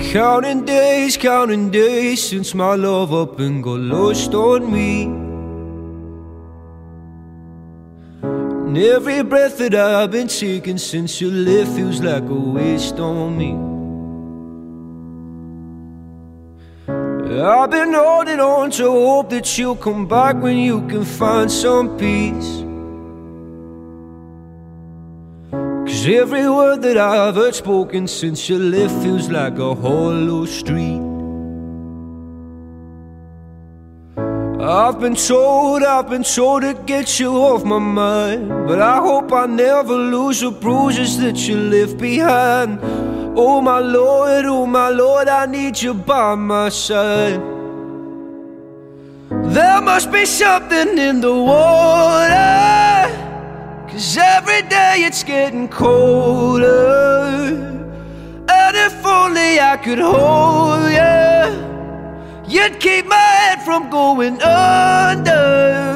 Counting days since my love up and got lost on me. And every breath that I've been taking since you left feels like a waste on me. I've been holding on to hope that you'll come back when you can find some peace. 'Cause every word that I've heard spoken since you left feels like a hollow street. I've been told to get you off my mind, but I hope I never lose the bruises that you left behind. Oh my Lord, I need you by my side. There must be something in the water, 'cause every day it's getting colder. And if only I could hold you, you'd keep my head from going under.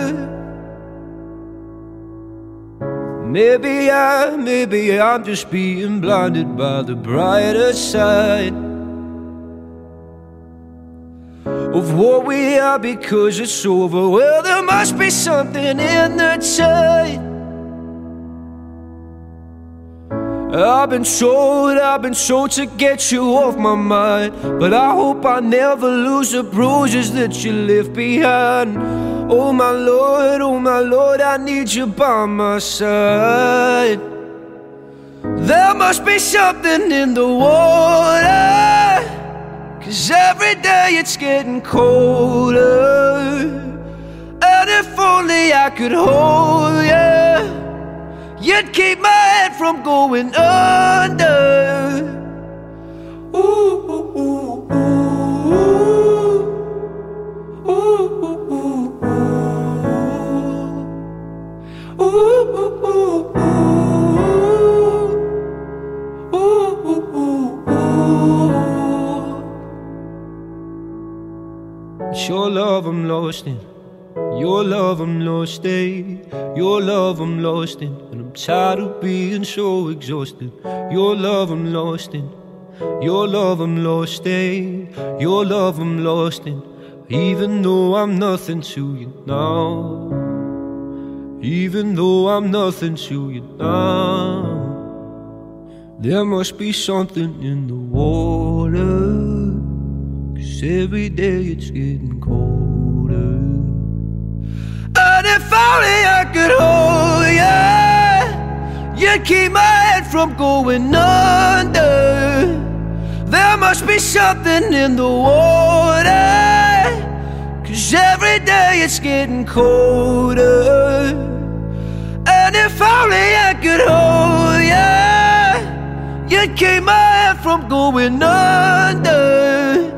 Maybe I'm just being blinded by the brighter side of what we are because it's over. Well, there must be something in the tide. I've been told to get you off my mind, but I hope I never lose the bruises that you left behind. Oh my Lord, I need you by my side. There must be something in the water, 'cause every day it's getting colder. And if only I could hold you, you'd keep my head from going under. Ooh, ooh, ooh, ooh, ooh, ooh, ooh, ooh, ooh, ooh, ooh, ooh, ooh. It's your love I'm lost in. Your love I'm lost in, your love I'm lost in, and I'm tired of being so exhausted. Your love I'm lost in, your love I'm lost in, your love I'm lost in. Even though I'm nothing to you now, even though I'm nothing to you now, there must be something in the water, 'cause every day it's getting colder. And if only I could hold you, you'd keep my head from going under. There must be something in the water, 'cause every day it's getting colder. And if only I could hold you, you'd keep my head from going under.